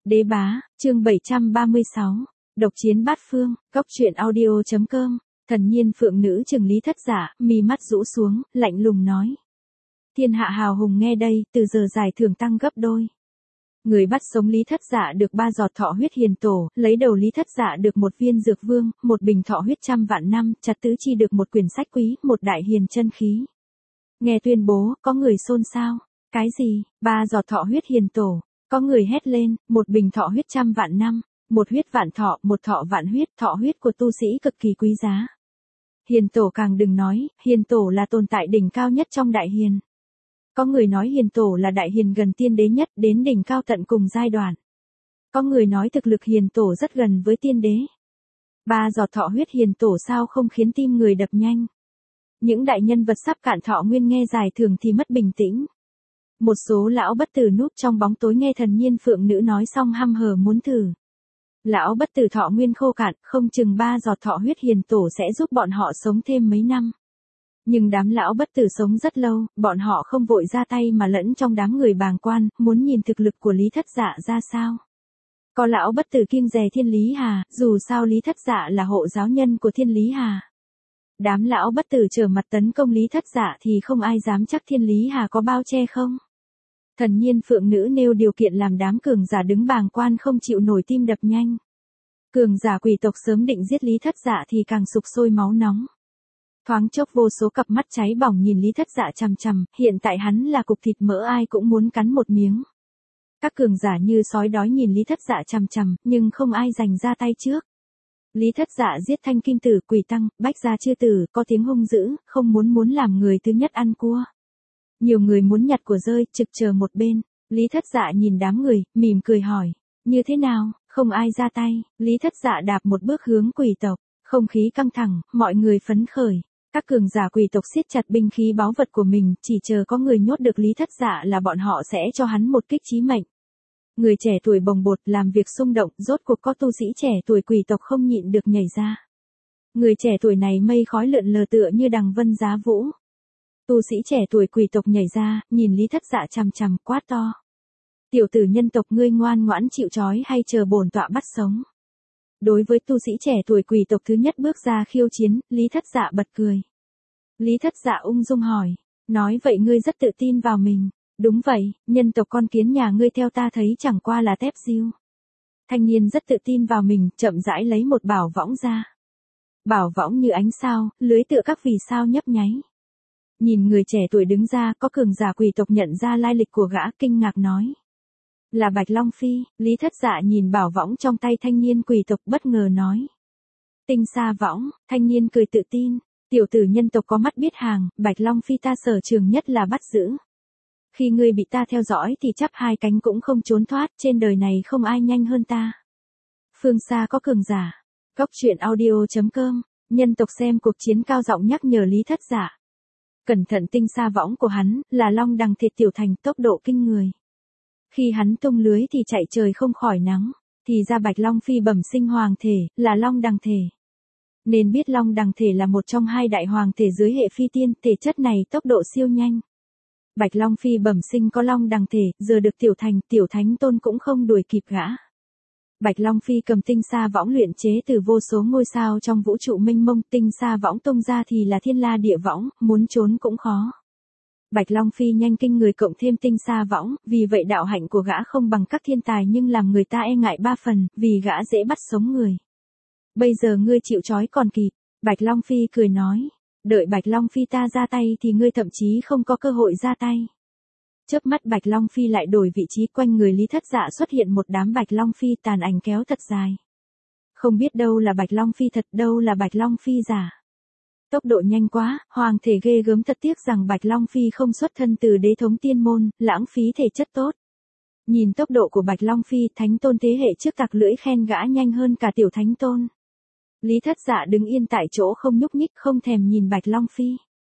Đế bá, chương 736, độc chiến bát phương, góc truyện audio.com, thần nhiên phượng nữ chừng Lý Thất Dạ, mi mắt rũ xuống, lạnh lùng nói. Thiên hạ hào hùng nghe đây, từ giờ giải thưởng tăng gấp đôi. Người bắt sống Lý Thất Dạ được 3 giọt thọ huyết hiền tổ, lấy đầu Lý Thất Dạ được 1 viên dược vương, 1 bình thọ huyết 100 vạn năm, chặt tứ chi được 1 quyển sách quý, 1 đại hiền chân khí. Nghe tuyên bố, có người xôn xao. Cái gì, 3 giọt thọ huyết hiền tổ? Có người hét lên, 1 bình thọ huyết 100 vạn năm, 1 huyết vạn thọ, 1 thọ vạn huyết, thọ huyết của tu sĩ cực kỳ quý giá. Hiền tổ càng đừng nói, hiền tổ là tồn tại đỉnh cao nhất trong đại hiền. Có người nói hiền tổ là đại hiền gần tiên đế nhất, đến đỉnh cao tận cùng giai đoạn. Có người nói thực lực hiền tổ rất gần với tiên đế. 3 giọt thọ huyết hiền tổ sao không khiến tim người đập nhanh. Những đại nhân vật sắp cạn thọ nguyên nghe giải thưởng thì mất bình tĩnh. Một số lão bất tử núp trong bóng tối nghe thần nhiên phượng nữ nói xong hăm hở muốn thử. Lão bất tử thọ nguyên khô cạn, không chừng 3 giọt thọ huyết hiền tổ sẽ giúp bọn họ sống thêm mấy năm. Nhưng đám lão bất tử sống rất lâu, bọn họ không vội ra tay mà lẫn trong đám người bàng quan, muốn nhìn thực lực của Lý Thất Dạ ra sao. Có lão bất tử kiêng dè Thiên Lý Hà, dù sao Lý Thất Dạ là hộ giáo nhân của Thiên Lý Hà. Đám lão bất tử trở mặt tấn công Lý Thất Dạ thì không ai dám chắc Thiên Lý Hà có bao che không. Thần nhiên phượng nữ nêu điều kiện làm đám cường giả đứng bàng quan không chịu nổi tim đập nhanh. Cường giả quỷ tộc sớm định giết Lý Thất Dạ thì càng sục sôi máu nóng. Thoáng chốc vô số cặp mắt cháy bỏng nhìn Lý Thất Dạ chằm chằm, hiện tại hắn là cục thịt mỡ ai cũng muốn cắn một miếng. Các cường giả như sói đói nhìn Lý Thất Dạ chằm chằm, nhưng không ai giành ra tay trước. Lý Thất Dạ giết Thanh Kim Tử, Quỷ Tăng, Bách Gia Chư Tử, có tiếng hung dữ, không muốn làm người thứ nhất ăn cua. Nhiều người muốn nhặt của rơi, trực chờ một bên. Lý Thất Dạ nhìn đám người, mỉm cười hỏi, như thế nào, không ai ra tay. Lý Thất Dạ đạp một bước hướng quỷ tộc, không khí căng thẳng, mọi người phấn khởi. Các cường giả quỷ tộc siết chặt binh khí báu vật của mình, chỉ chờ có người nhốt được Lý Thất Dạ là bọn họ sẽ cho hắn một kích chí mệnh. Người trẻ tuổi bồng bột làm việc xung động, rốt cuộc có tu sĩ trẻ tuổi quỷ tộc không nhịn được nhảy ra. Người trẻ tuổi này mây khói lượn lờ tựa như đằng vân giá vũ. Tu sĩ trẻ tuổi quỷ tộc nhảy ra, nhìn Lý Thất Dạ chằm chằm, quát to. Tiểu tử nhân tộc ngươi ngoan ngoãn chịu trói hay chờ bổn tọa bắt sống. Đối với tu sĩ trẻ tuổi quỷ tộc thứ nhất bước ra khiêu chiến, Lý Thất Dạ bật cười. Lý Thất Dạ ung dung hỏi, nói vậy ngươi rất tự tin vào mình. Đúng vậy, nhân tộc con kiến nhà ngươi theo ta thấy chẳng qua là tép diêu. Thanh niên rất tự tin vào mình, chậm rãi lấy một bảo võng ra. Bảo võng như ánh sao, lưới tựa các vì sao nhấp nháy. Nhìn người trẻ tuổi đứng ra, có cường giả quỷ tộc nhận ra lai lịch của gã, kinh ngạc nói. Là Bạch Long Phi. Lý Thất Dạ nhìn bảo võng trong tay thanh niên quỷ tộc bất ngờ nói. Tinh sa võng. Thanh niên cười tự tin. Tiểu tử nhân tộc có mắt biết hàng, Bạch Long Phi ta sở trường nhất là bắt giữ. Khi ngươi bị ta theo dõi thì chắp 2 cánh cũng không trốn thoát, trên đời này không ai nhanh hơn ta. Phương xa có cường giả. Góc truyện audio.com, nhân tộc xem cuộc chiến cao giọng nhắc nhở Lý Thất Dạ. Cẩn thận tinh sa võng của hắn, là long đằng thịt tiểu thành, tốc độ kinh người. Khi hắn tung lưới thì chạy trời không khỏi nắng, thì ra Bạch Long Phi bẩm sinh hoàng thể, là long đằng thể. Nên biết long đằng thể là một trong 2 đại hoàng thể dưới hệ phi tiên, thể chất này tốc độ siêu nhanh. Bạch Long Phi bẩm sinh có long đằng thể, giờ được tiểu thành, tiểu thánh tôn cũng không đuổi kịp gã. Bạch Long Phi cầm tinh sa võng luyện chế từ vô số ngôi sao trong vũ trụ mênh mông, tinh sa võng tung ra thì là thiên la địa võng, muốn trốn cũng khó. Bạch Long Phi nhanh kinh người cộng thêm tinh sa võng, vì vậy đạo hạnh của gã không bằng các thiên tài nhưng làm người ta e ngại 3 phần, vì gã dễ bắt sống người. Bây giờ ngươi chịu trói còn kịp, Bạch Long Phi cười nói. Đợi Bạch Long Phi ta ra tay thì ngươi thậm chí không có cơ hội ra tay. Chớp mắt Bạch Long Phi lại đổi vị trí, quanh người Lý Thất Dạ xuất hiện một đám Bạch Long Phi tàn ảnh kéo thật dài. Không biết đâu là Bạch Long Phi thật, đâu là Bạch Long Phi giả. Tốc độ nhanh quá, hoàng thể ghê gớm, thật tiếc rằng Bạch Long Phi không xuất thân từ đế thống tiên môn, lãng phí thể chất tốt. Nhìn tốc độ của Bạch Long Phi, thánh tôn thế hệ trước tặc lưỡi khen gã nhanh hơn cả tiểu thánh tôn. Lý Thất Dạ đứng yên tại chỗ không nhúc nhích, không thèm nhìn Bạch Long Phi.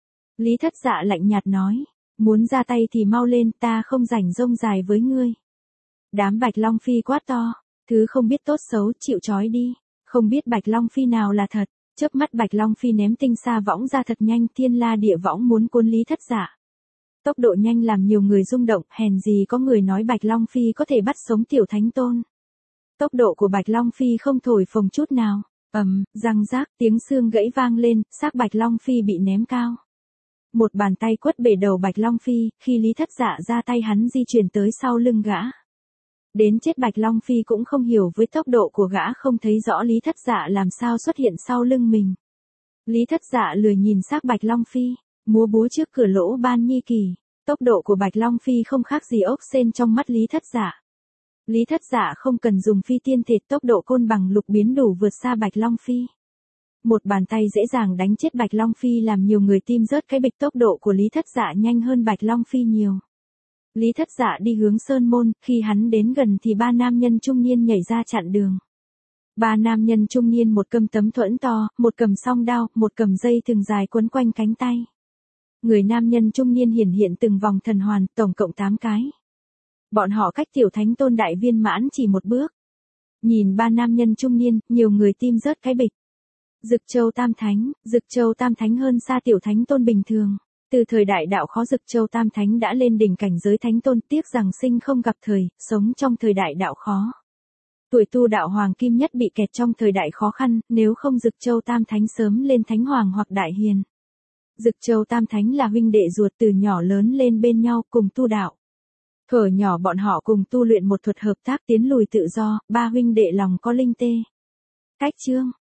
Lý Thất Dạ lạnh nhạt nói, muốn ra tay thì mau lên, ta không rảnh rông dài với ngươi. Đám Bạch Long Phi quát to, thứ không biết tốt xấu, chịu trói đi, không biết Bạch Long Phi nào là thật. Chớp mắt Bạch Long Phi ném tinh sa võng ra thật nhanh, thiên la địa võng muốn cuốn Lý Thất Dạ. Tốc độ nhanh làm nhiều người rung động, hèn gì có người nói Bạch Long Phi có thể bắt sống tiểu thánh tôn. Tốc độ của Bạch Long Phi không thổi phồng chút nào. Răng rác, tiếng xương gãy vang lên, xác Bạch Long Phi bị ném cao. Một bàn tay quất bể đầu Bạch Long Phi, khi Lý Thất Dạ ra tay hắn di chuyển tới sau lưng gã. Đến chết Bạch Long Phi cũng không hiểu với tốc độ của gã không thấy rõ Lý Thất Dạ làm sao xuất hiện sau lưng mình. Lý Thất Dạ lười nhìn xác Bạch Long Phi, múa búa trước cửa lỗ ban nhi kỳ. Tốc độ của Bạch Long Phi không khác gì ốc sên trong mắt Lý Thất Dạ. Lý Thất Dạ không cần dùng phi tiên thịt, tốc độ côn bằng lục biến đủ vượt xa Bạch Long Phi. Một bàn tay dễ dàng đánh chết Bạch Long Phi làm nhiều người tim rớt cái bịch, tốc độ của Lý Thất Dạ nhanh hơn Bạch Long Phi nhiều. Lý Thất Dạ đi hướng Sơn Môn, khi hắn đến gần thì ba nam nhân trung niên nhảy ra chặn đường. Ba nam nhân trung niên một cầm tấm thuẫn to, một cầm song đao, một cầm dây thừng dài quấn quanh cánh tay. Người nam nhân trung niên hiện từng vòng thần hoàn, tổng cộng 8 cái. Bọn họ cách tiểu thánh tôn đại viên mãn chỉ một bước. Nhìn ba nam nhân trung niên, nhiều người tim rớt cái bịch. Dực Châu Tam Thánh hơn xa tiểu thánh tôn bình thường. Từ thời đại đạo khó, Dực Châu Tam Thánh đã lên đỉnh cảnh giới thánh tôn, tiếc rằng sinh không gặp thời, sống trong thời đại đạo khó. Tuổi tu đạo hoàng kim nhất bị kẹt trong thời đại khó khăn, nếu không Dực Châu Tam Thánh sớm lên thánh hoàng hoặc đại hiền. Dực Châu Tam Thánh là huynh đệ ruột, từ nhỏ lớn lên bên nhau cùng tu đạo. Thuở nhỏ bọn họ cùng tu luyện một thuật hợp tác tiến lùi tự do, ba huynh đệ lòng có linh tê. Cách chương